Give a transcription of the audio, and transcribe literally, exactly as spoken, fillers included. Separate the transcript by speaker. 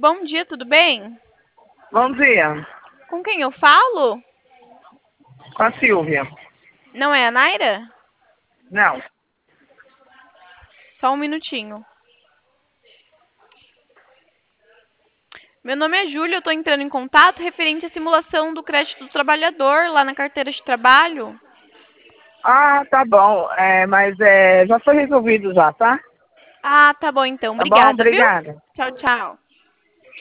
Speaker 1: Bom dia, tudo bem?
Speaker 2: Bom dia.
Speaker 1: Com quem eu falo?
Speaker 2: Com a Silvia.
Speaker 1: Não é a Naira?
Speaker 2: Não.
Speaker 1: Só um minutinho. Meu nome é Júlia, eu estou entrando em contato referente à simulação do crédito do trabalhador lá na carteira de trabalho.
Speaker 2: Ah, tá bom. É, mas é, já foi resolvido já, tá?
Speaker 1: Ah, tá bom então.
Speaker 2: Tá bom?
Speaker 1: Obrigada, viu?
Speaker 2: Obrigada.
Speaker 1: Tchau, tchau.